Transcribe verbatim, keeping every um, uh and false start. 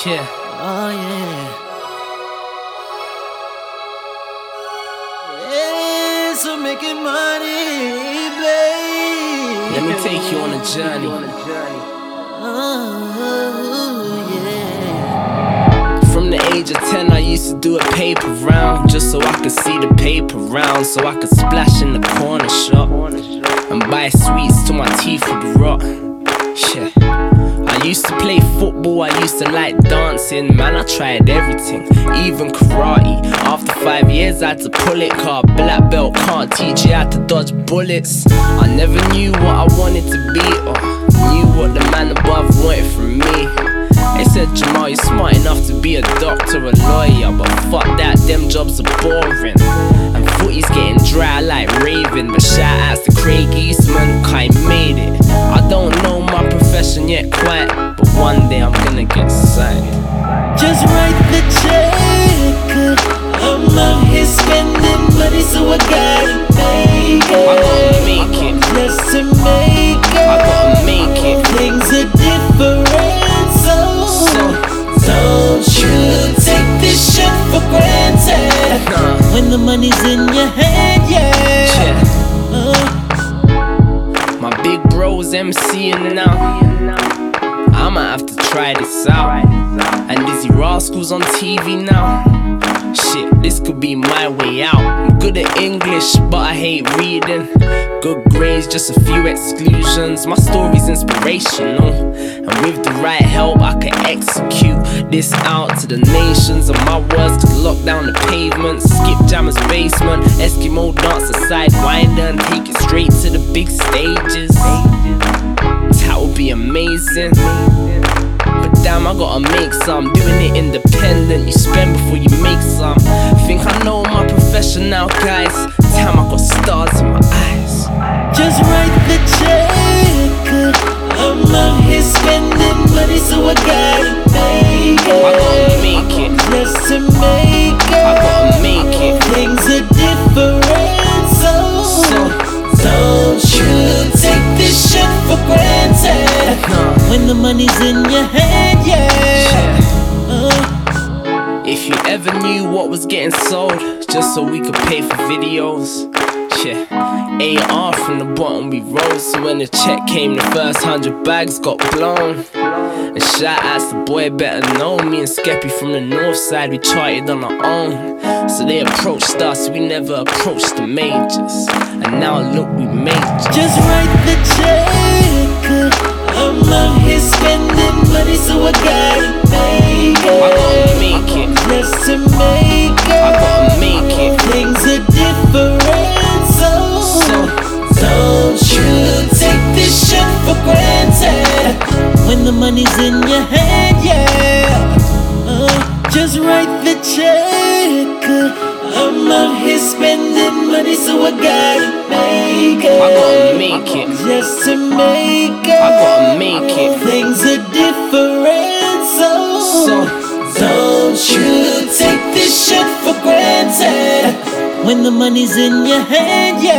Yeah. Oh yeah. Yeah, so making money, babe. Let me take you on a journey. Oh yeah. From the age of ten, I used to do a paper round just so I could see the paper round, so I could splash in the corner shop and buy sweets till my teeth would rot. Yeah. I used to play football, I used to like dancing. Man, I tried everything, even karate. After five years I had to pull it, car black belt can't teach you how to dodge bullets. I never knew what I wanted to be, or knew what the man above wanted from me. They said, Jamal, you're smart enough to be a doctor, a lawyer, but fuck that, them jobs are boring. And footy's getting dry like Raven, but shout outs to Craig Eastman, I made it. I don't know my profession yet quite, but one day I'm gonna get signed. Just write the check. I'm out here spending money, so I gotta make it. I gotta make it. Just to make it. I gotta make it. Things are different, so, So, don't you take this shit for granted. nah. When the money's in your hand, yeah. Yeah. Uh, My big bro's MCing now. I'ma have to try this out. And Dizzy Rascal's on T V now. Shit, this could be my way out. I'm good at English, but I hate reading. Good grades, just a few exclusions. My story's inspirational, and with the right help I can execute this out to the nations. And my words could lock down the pavement, skip Jammer's basement, Eskimo dance a sidewinder and take it straight to the big stages. That would be amazing. But damn, I gotta make some. Doing it independent, you spend before you make some. Think I know my profession now, guys. Damn, I got stars in my eyes. Just write the check. I'm out here spending money, so I gotta make it. I gotta make it. Just to make it. I gotta make it. Things are different, so, So, don't you take this shit for granted. nah. When the money's in your hand, yeah. Yeah. Uh, If you ever knew what was getting sold, just so we could pay for videos. Yeah. A R from the bottom we rose, so when the check came, the first hundred bags got blown. And shout outs to boy better know me and Skeppy from the north side, we charted on our own. So they approached us, we never approached the majors. And now look, we majors. just write the check. I'm out here spending money, so I gotta make it. I gotta make it. Just to make it. I gotta make it. Things are different, so, So, don't you take this shit for granted. When the money's in your hand, yeah. Uh, just write the check. I'm out here spending money, so I gotta make it. I gotta make it. Just to make it. I gotta make it. Things are different, so, So, don't you take this shit for granted. When the money's in your hand, yeah.